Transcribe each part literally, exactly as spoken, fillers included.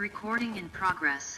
Recording in progress.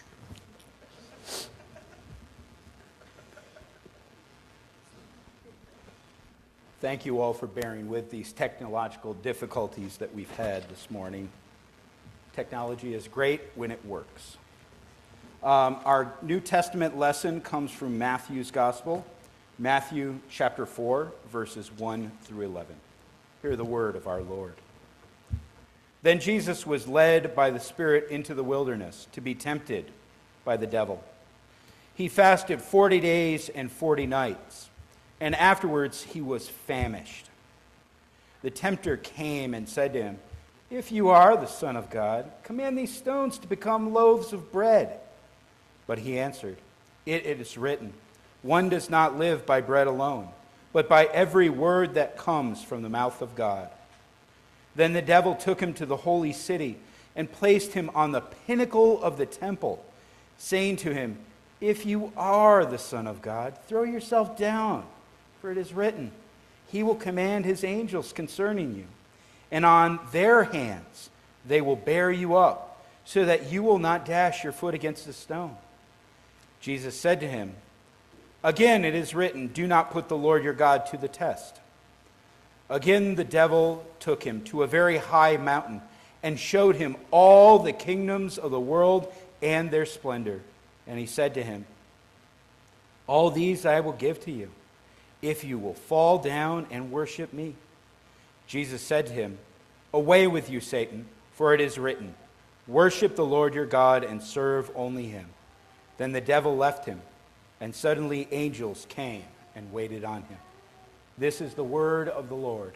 Thank you all for bearing with these technological difficulties that we've had this morning. Technology is great when it works. Um, our New Testament lesson comes from Matthew's Gospel, Matthew chapter four, verses one through eleven. Hear the word of our Lord. Then Jesus was led by the Spirit into the wilderness to be tempted by the devil. He fasted forty days and forty nights, and afterwards he was famished. The tempter came and said to him, "If you are the Son of God, command these stones to become loaves of bread." But he answered, it, it is written, one does not live by bread alone, but by every word that comes from the mouth of God. Then the devil took him to the holy city and placed him on the pinnacle of the temple, saying to him, "If you are the Son of God, throw yourself down, for it is written, he will command his angels concerning you, and on their hands they will bear you up, so that you will not dash your foot against a stone." Jesus said to him, "Again it is written, do not put the Lord your God to the test." Again the devil took him to a very high mountain and showed him all the kingdoms of the world and their splendor. And he said to him, "All these I will give to you, if you will fall down and worship me." Jesus said to him, "Away with you, Satan, for it is written, worship the Lord your God and serve only him." Then the devil left him, and suddenly angels came and waited on him. This is the word of the Lord.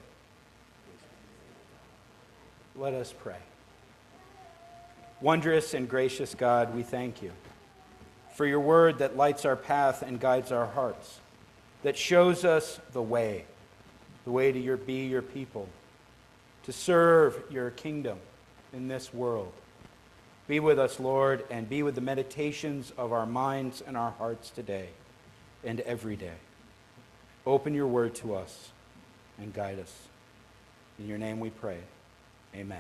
Let us pray. Wondrous and gracious God, we thank you for your word that lights our path and guides our hearts, that shows us the way, the way to your, be your people, to serve your kingdom in this world. Be with us, Lord, and be with the meditations of our minds and our hearts today and every day. Open your word to us and guide us. In your name we pray. Amen.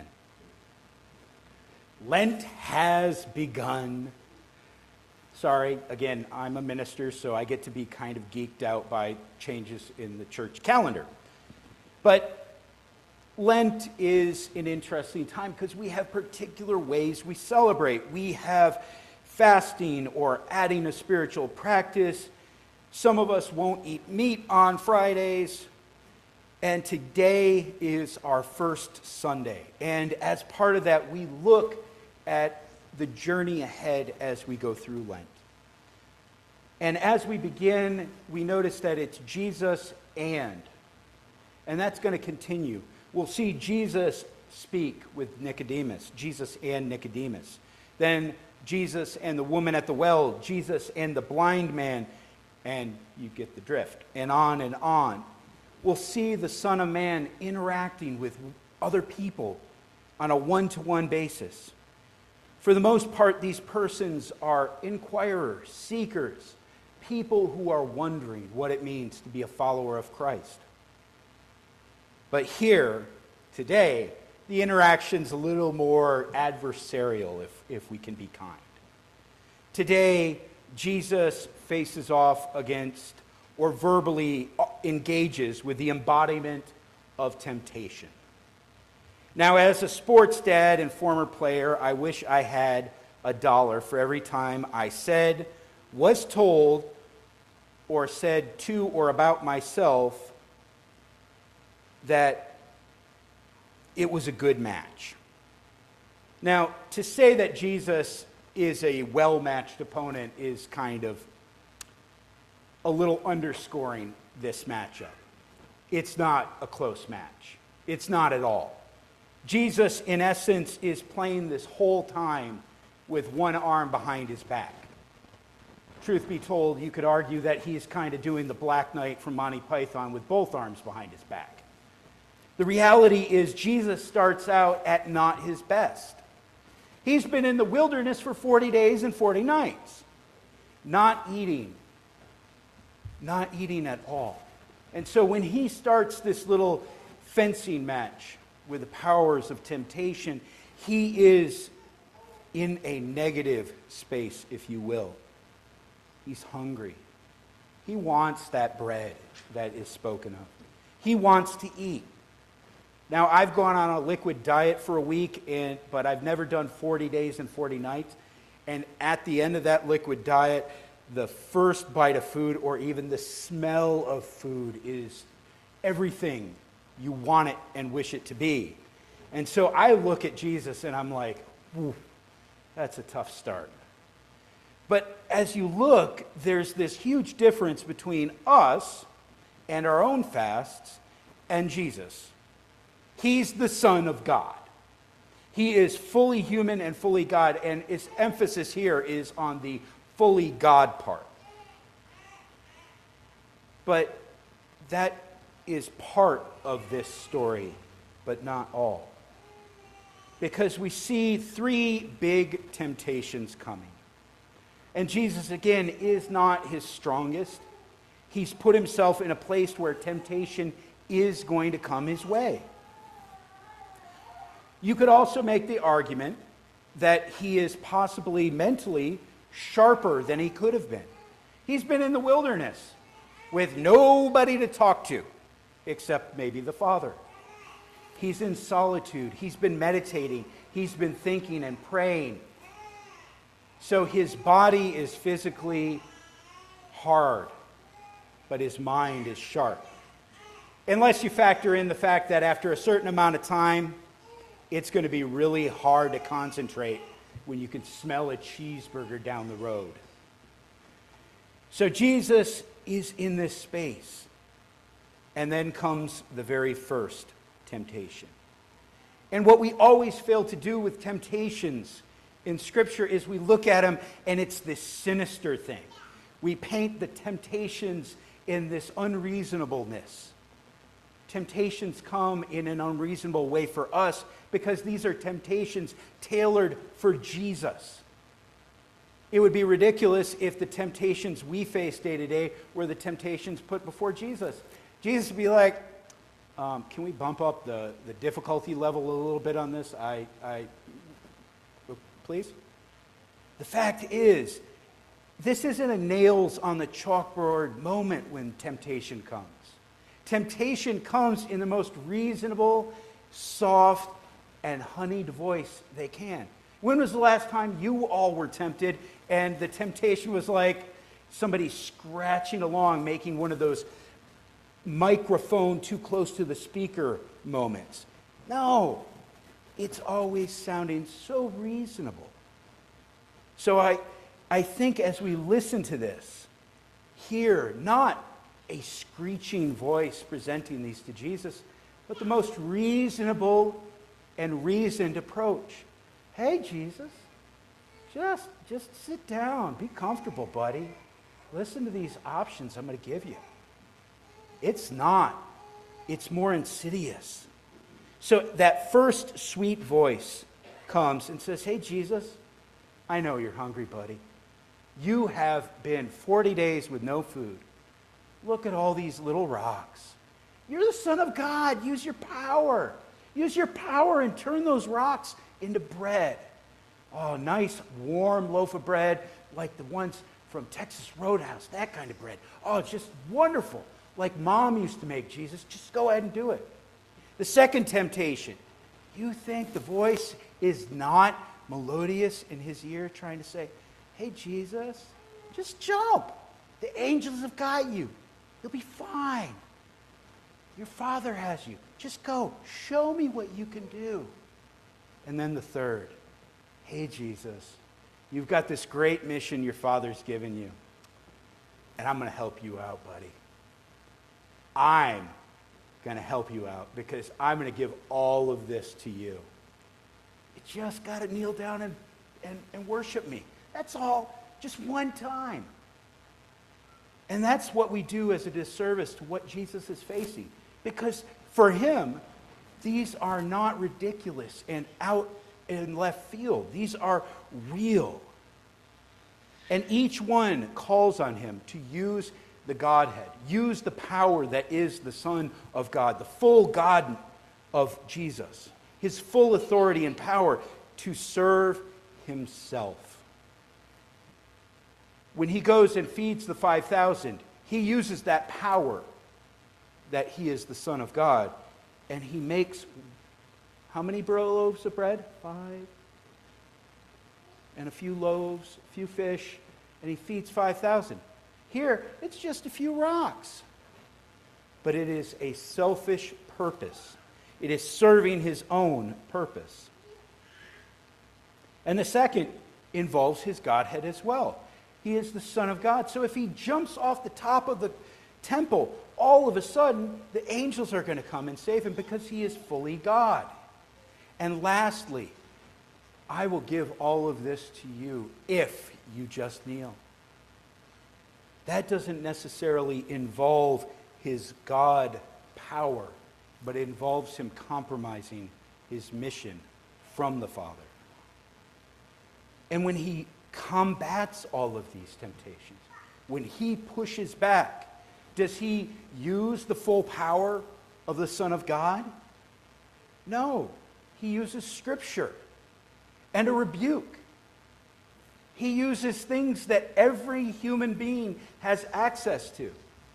Lent has begun. Sorry, again, I'm a minister, so I get to be kind of geeked out by changes in the church calendar. But Lent is an interesting time because we have particular ways we celebrate. We have fasting or adding a spiritual practice. Some of us won't eat meat on Fridays. And today is our first Sunday. And as part of that, we look at the journey ahead as we go through Lent. And as we begin, we notice that it's Jesus and. And that's going to continue. We'll see Jesus speak with Nicodemus, Jesus and Nicodemus. Then Jesus and the woman at the well, Jesus and the blind man, and you get the drift, and on and on. We'll see the Son of Man interacting with other people on a one-to-one basis. For the most part, these persons are inquirers, seekers, people who are wondering what it means to be a follower of Christ. But here, today, the interaction's a little more adversarial, if, if we can be kind. Today, Jesus faces off against or verbally engages with the embodiment of temptation. Now, as a sports dad and former player, I wish I had a dollar for every time I said, was told, or said to or about myself that it was a good match. Now, to say that Jesus is a well-matched opponent is kind of a little underscoring this matchup. It's not a close match. It's not at all. Jesus, in essence, is playing this whole time with one arm behind his back. Truth be told, you could argue that he's kind of doing the Black Knight from Monty Python with both arms behind his back. The reality is Jesus starts out at not his best. He's been in the wilderness for forty days and forty nights, not eating, not eating at all. And so when he starts this little fencing match with the powers of temptation, he is in a negative space, if you will. He's hungry. He wants that bread that is spoken of. He wants to eat. Now, I've gone on a liquid diet for a week, and, but I've never done forty days and forty nights. And at the end of that liquid diet, the first bite of food or even the smell of food is everything you want it and wish it to be. And so I look at Jesus and I'm like, ooh, that's a tough start. But as you look, there's this huge difference between us and our own fasts and Jesus. He's the Son of God. He is fully human and fully God, and its emphasis here is on the fully God part. But that is part of this story, but not all. Because we see three big temptations coming. And Jesus, again, is not his strongest. He's put himself in a place where temptation is going to come his way. You could also make the argument that he is possibly mentally sharper than he could have been. He's been in the wilderness with nobody to talk to except maybe the Father. He's in solitude. He's been meditating. He's been thinking and praying. So his body is physically hard, but his mind is sharp. Unless you factor in the fact that after a certain amount of time, it's going to be really hard to concentrate when you can smell a cheeseburger down the road. So Jesus is in this space. And then comes the very first temptation. And what we always fail to do with temptations in Scripture is we look at them and it's this sinister thing. We paint the temptations in this unreasonableness. Temptations come in an unreasonable way for us because these are temptations tailored for Jesus. It would be ridiculous if the temptations we face day to day were the temptations put before Jesus. Jesus would be like, um, can we bump up the, the difficulty level a little bit on this? I, I, please? The fact is, this isn't a nails on the chalkboard moment when temptation comes. Temptation comes in the most reasonable, soft, and honeyed voice they can. When was the last time you all were tempted and the temptation was like somebody scratching along, making one of those microphone too close to the speaker moments? No, it's always sounding so reasonable. So I, I think as we listen to this, hear not a screeching voice presenting these to Jesus, but the most reasonable and reasoned approach. Hey, Jesus, just, just sit down. Be comfortable, buddy. Listen to these options I'm going to give you. It's not. It's more insidious. So that first sweet voice comes and says, hey, Jesus, I know you're hungry, buddy. You have been forty days with no food. Look at all these little rocks. You're the Son of God. Use your power. Use your power and turn those rocks into bread. Oh, nice warm loaf of bread like the ones from Texas Roadhouse, that kind of bread. Oh, it's just wonderful. Like Mom used to make, Jesus. Just go ahead and do it. The second temptation. You think the voice is not melodious in his ear trying to say, hey, Jesus, just jump. The angels have got you. You'll be fine. Your Father has you. Just go. Show me what you can do. And then the third. Hey, Jesus, you've got this great mission your Father's given you. And I'm going to help you out, buddy. I'm going to help you out because I'm going to give all of this to you. You just got to kneel down and, and, and worship me. That's all. Just one time. And that's what we do as a disservice to what Jesus is facing. Because for him, these are not ridiculous and out in left field. These are real. And each one calls on him to use the Godhead, use the power that is the Son of God, the full God of Jesus, his full authority and power to serve himself. When he goes and feeds the five thousand, he uses that power that he is the Son of God, and he makes how many loaves of bread? Five. And a few loaves, a few fish, and he feeds five thousand. Here, it's just a few rocks. But it is a selfish purpose. It is serving his own purpose. And the second involves his Godhead as well. He is the Son of God. So if he jumps off the top of the temple, all of a sudden, the angels are going to come and save him because he is fully God. And lastly, I will give all of this to you if you just kneel. That doesn't necessarily involve his God power, but it involves him compromising his mission from the Father. And when he combats all of these temptations, when he pushes back, does he use the full power of the Son of God? No. He uses Scripture and a rebuke. He uses things that every human being has access to.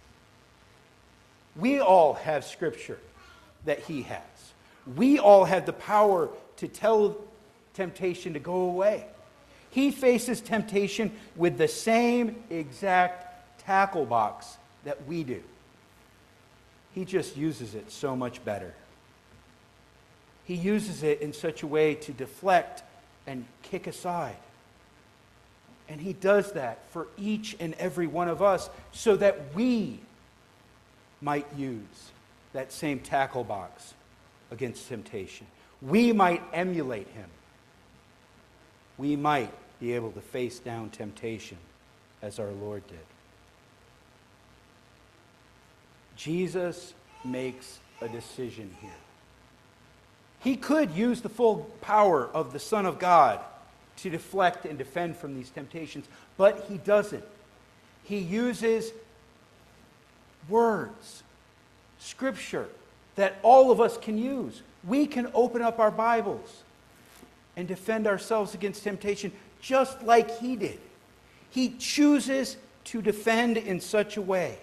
We all have Scripture that he has. We all have the power to tell temptation to go away. He faces temptation with the same exact tackle box that we do. He just uses it so much better. He uses it in such a way to deflect and kick aside. And he does that for each and every one of us so that we might use that same tackle box against temptation. We might emulate him. We might be able to face down temptation as our Lord did. Jesus makes a decision here. He could use the full power of the Son of God to deflect and defend from these temptations, but he doesn't. He uses words, Scripture, that all of us can use. We can open up our Bibles and defend ourselves against temptation just like he did. He chooses to defend in such a way.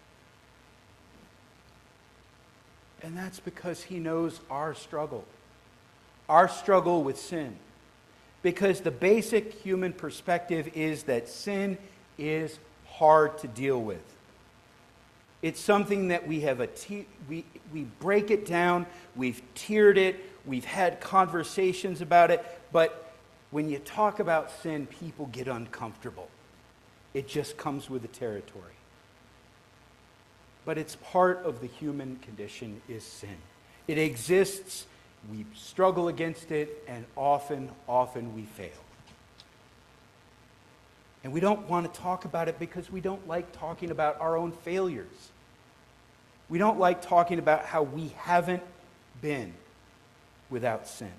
And that's because he knows our struggle, our struggle with sin. Because the basic human perspective is that sin is hard to deal with. It's something that we have a te- we we break it down, we've tiered it, we've had conversations about it, but when you talk about sin, people get uncomfortable. It just comes with the territory. But it's part of the human condition is sin. It exists, we struggle against it, and often, often we fail. And we don't want to talk about it because we don't like talking about our own failures. We don't like talking about how we haven't been without sin.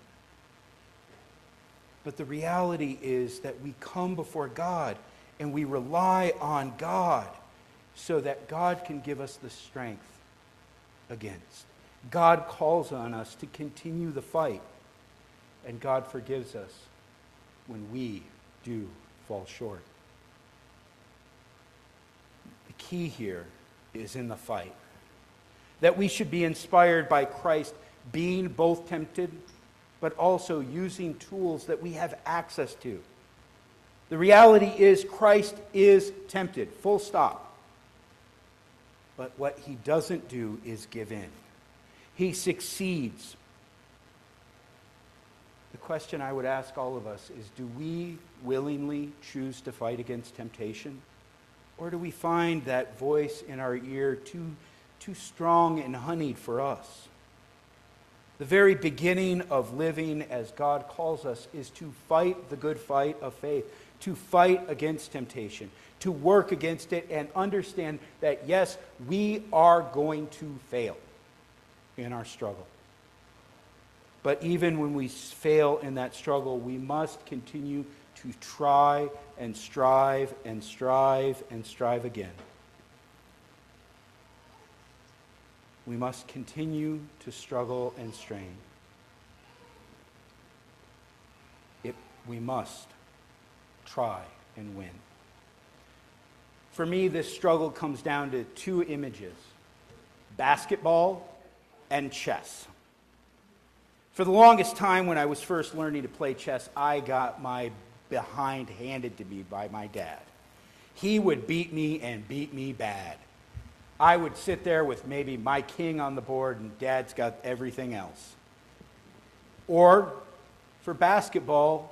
But the reality is that we come before God and we rely on God so that God can give us the strength against. God calls on us to continue the fight, and God forgives us when we do fall short. The key here is in the fight. That we should be inspired by Christ being both tempted, but also using tools that we have access to. The reality is Christ is tempted, full stop. But what he doesn't do is give in. He succeeds. The question I would ask all of us is, do we willingly choose to fight against temptation? Or do we find that voice in our ear too, too strong and honeyed for us? The very beginning of living as God calls us is to fight the good fight of faith, to fight against temptation, to work against it and understand that, yes, we are going to fail in our struggle. But even when we fail in that struggle, we must continue to try and strive and strive and strive again. We must continue to struggle and strain. It we must try and win. For me, this struggle comes down to two images: basketball and chess. For the longest time, when I was first learning to play chess, I got my behind handed to me by my dad. He would beat me and beat me bad. I would sit there with maybe my king on the board and Dad's got everything else. Or for basketball,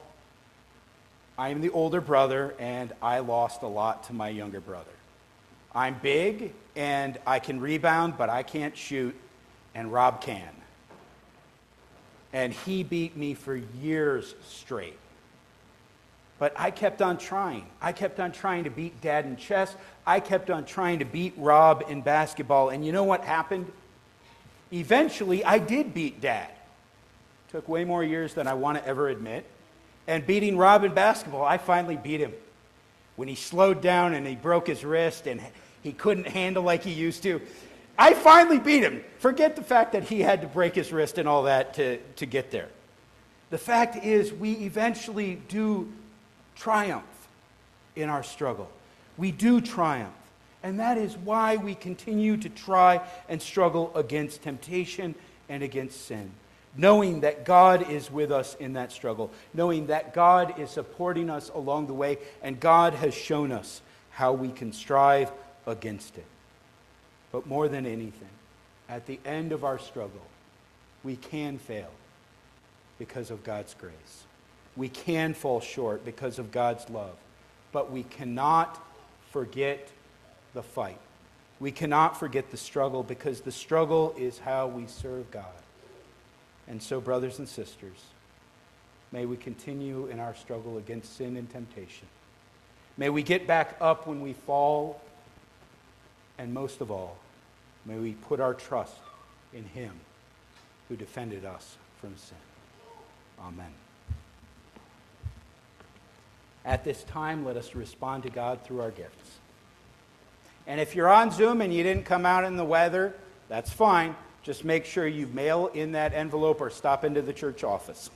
I'm the older brother and I lost a lot to my younger brother. I'm big and I can rebound, but I can't shoot, and Rob can. And he beat me for years straight. But I kept on trying. I kept on trying to beat Dad in chess. I kept on trying to beat Rob in basketball. And you know what happened? Eventually, I did beat Dad. It took way more years than I want to ever admit. And beating Rob in basketball, I finally beat him. When he slowed down and he broke his wrist and he couldn't handle like he used to, I finally beat him. Forget the fact that he had to break his wrist and all that to, to get there. The fact is, we eventually do triumph in our struggle. We do triumph. And that is why we continue to try and struggle against temptation and against sin. Knowing that God is with us in that struggle. Knowing that God is supporting us along the way. And God has shown us how we can strive against it. But more than anything, at the end of our struggle, we can fail because of God's grace. We can fall short because of God's love. But we cannot forget the fight. We cannot forget the struggle, because the struggle is how we serve God. And so, brothers and sisters, may we continue in our struggle against sin and temptation. May we get back up when we fall. And most of all, may we put our trust in Him who defended us from sin. Amen. At this time, let us respond to God through our gifts. And if you're on Zoom and you didn't come out in the weather, that's fine. Just make sure you mail in that envelope or stop into the church office.